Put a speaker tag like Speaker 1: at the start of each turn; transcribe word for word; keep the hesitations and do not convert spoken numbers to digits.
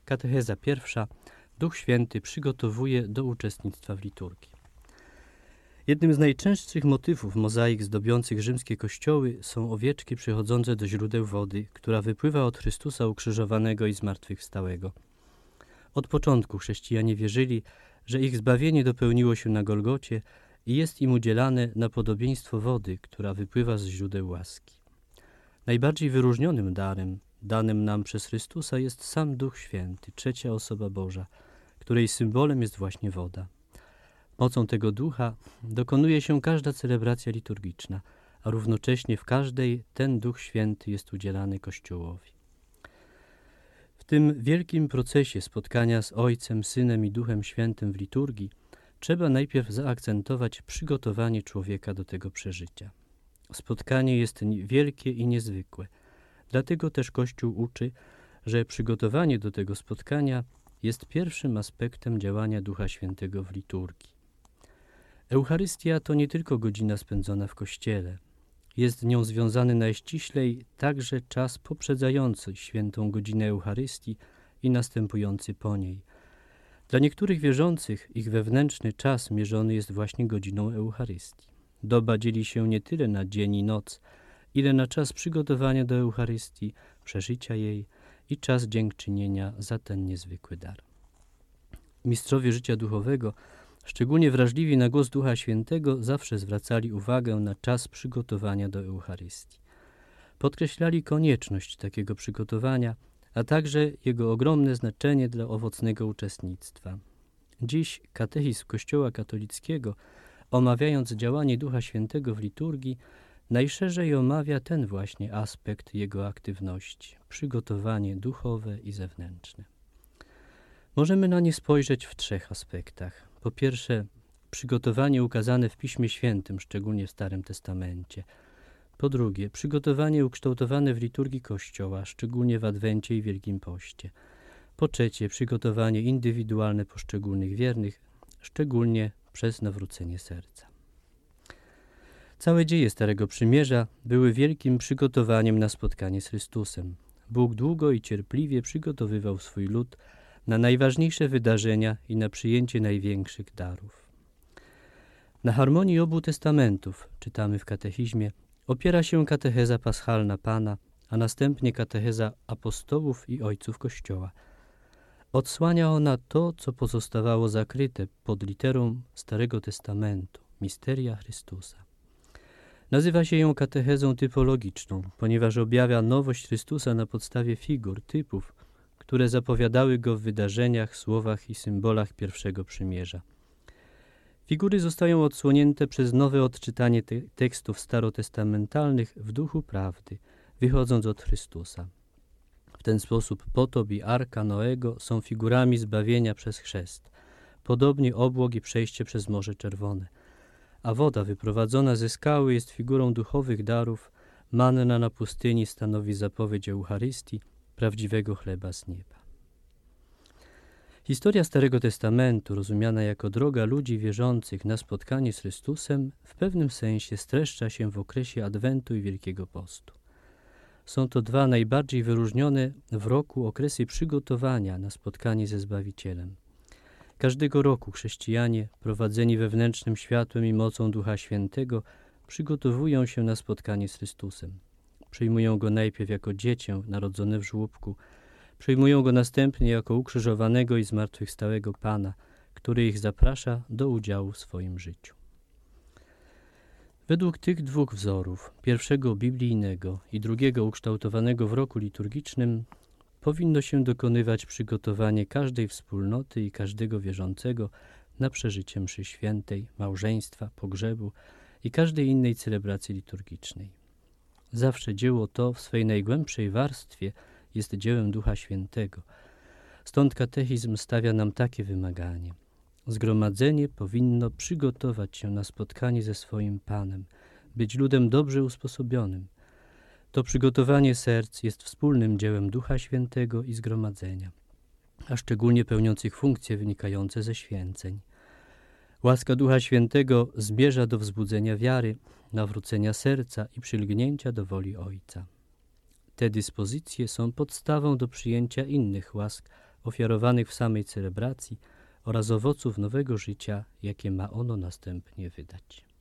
Speaker 1: Katecheza pierwsza. Duch Święty przygotowuje do uczestnictwa w liturgii. Jednym z najczęstszych motywów mozaik zdobiących rzymskie kościoły są owieczki przychodzące do źródeł wody, która wypływa od Chrystusa ukrzyżowanego i zmartwychwstałego. Od początku chrześcijanie wierzyli, że ich zbawienie dopełniło się na Golgocie i jest im udzielane na podobieństwo wody, która wypływa z źródeł łaski. Najbardziej wyróżnionym darem, danym nam przez Chrystusa, jest sam Duch Święty, trzecia osoba Boża, której symbolem jest właśnie woda. Mocą tego Ducha dokonuje się każda celebracja liturgiczna, a równocześnie w każdej ten Duch Święty jest udzielany Kościołowi. W tym wielkim procesie spotkania z Ojcem, Synem i Duchem Świętym w liturgii trzeba najpierw zaakcentować przygotowanie człowieka do tego przeżycia. Spotkanie jest wielkie i niezwykłe, dlatego też Kościół uczy, że przygotowanie do tego spotkania jest pierwszym aspektem działania Ducha Świętego w liturgii. Eucharystia to nie tylko godzina spędzona w Kościele. Jest z nią związany najściślej także czas poprzedzający świętą godzinę Eucharystii i następujący po niej. Dla niektórych wierzących ich wewnętrzny czas mierzony jest właśnie godziną Eucharystii. Doba dzieli się nie tyle na dzień i noc, ile na czas przygotowania do Eucharystii, przeżycia jej i czas dziękczynienia za ten niezwykły dar. Mistrzowie życia duchowego, szczególnie wrażliwi na głos Ducha Świętego, zawsze zwracali uwagę na czas przygotowania do Eucharystii. Podkreślali konieczność takiego przygotowania, a także jego ogromne znaczenie dla owocnego uczestnictwa. Dziś katechizm Kościoła katolickiego, omawiając działanie Ducha Świętego w liturgii, najszerzej omawia ten właśnie aspekt jego aktywności, przygotowanie duchowe i zewnętrzne. Możemy na nie spojrzeć w trzech aspektach. Po pierwsze, przygotowanie ukazane w Piśmie Świętym, szczególnie w Starym Testamencie. Po drugie, przygotowanie ukształtowane w liturgii Kościoła, szczególnie w Adwencie i Wielkim Poście. Po trzecie, przygotowanie indywidualne poszczególnych wiernych, szczególnie przez nawrócenie serca. Całe dzieje Starego Przymierza były wielkim przygotowaniem na spotkanie z Chrystusem. Bóg długo i cierpliwie przygotowywał swój lud na najważniejsze wydarzenia i na przyjęcie największych darów. Na harmonii obu testamentów, czytamy w katechizmie, opiera się katecheza paschalna Pana, a następnie katecheza apostołów i ojców Kościoła. Odsłania ona to, co pozostawało zakryte pod literą Starego Testamentu, misteria Chrystusa. Nazywa się ją katechezą typologiczną, ponieważ objawia nowość Chrystusa na podstawie figur, typów, które zapowiadały go w wydarzeniach, słowach i symbolach pierwszego przymierza. Figury zostają odsłonięte przez nowe odczytanie te tekstów starotestamentalnych w duchu prawdy, wychodząc od Chrystusa. W ten sposób potop i arka Noego są figurami zbawienia przez chrzest, podobnie obłok i przejście przez Morze Czerwone, a woda wyprowadzona ze skały jest figurą duchowych darów, manna na pustyni stanowi zapowiedź Eucharystii, prawdziwego chleba z nieba. Historia Starego Testamentu, rozumiana jako droga ludzi wierzących na spotkanie z Chrystusem, w pewnym sensie streszcza się w okresie Adwentu i Wielkiego Postu. Są to dwa najbardziej wyróżnione w roku okresy przygotowania na spotkanie ze Zbawicielem. Każdego roku chrześcijanie, prowadzeni wewnętrznym światłem i mocą Ducha Świętego, przygotowują się na spotkanie z Chrystusem. Przyjmują Go najpierw jako dziecię narodzone w żłóbku, przyjmują Go następnie jako ukrzyżowanego i zmartwychwstałego Pana, który ich zaprasza do udziału w swoim życiu. Według tych dwóch wzorów, pierwszego biblijnego i drugiego ukształtowanego w roku liturgicznym, powinno się dokonywać przygotowanie każdej wspólnoty i każdego wierzącego na przeżycie mszy świętej, małżeństwa, pogrzebu i każdej innej celebracji liturgicznej. Zawsze dzieło to w swej najgłębszej warstwie jest dziełem Ducha Świętego. Stąd katechizm stawia nam takie wymaganie. Zgromadzenie powinno przygotować się na spotkanie ze swoim Panem, być ludem dobrze usposobionym. To przygotowanie serc jest wspólnym dziełem Ducha Świętego i zgromadzenia, a szczególnie pełniących funkcje wynikające ze święceń. Łaska Ducha Świętego zmierza do wzbudzenia wiary, nawrócenia serca i przylgnięcia do woli Ojca. Te dyspozycje są podstawą do przyjęcia innych łask ofiarowanych w samej celebracji oraz owoców nowego życia, jakie ma ono następnie wydać.